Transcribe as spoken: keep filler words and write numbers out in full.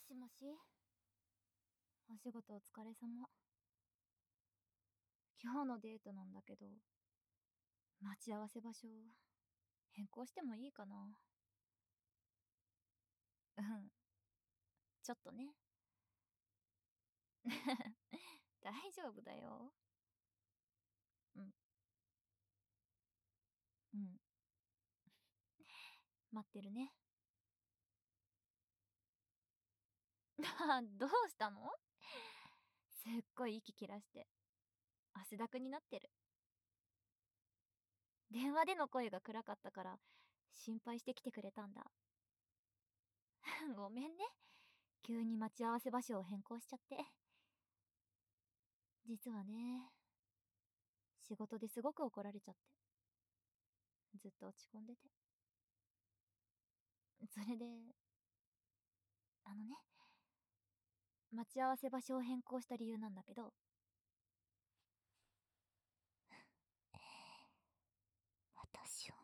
しもし、お仕事お疲れ様。今日のデートなんだけど、待ち合わせ場所変更してもいいかな？うん。ちょっとね。大丈夫だよ。うん。うん。待ってるね。どうしたの？すっごい息切らして、汗だくになってる。電話での声が暗かったから、心配して来てくれたんだ。ごめんね。急に待ち合わせ場所を変更しちゃって。実はね、仕事ですごく怒られちゃって。ずっと落ち込んでて。それで、あのね、待ち合わせ場所を変更した理由なんだけど、私は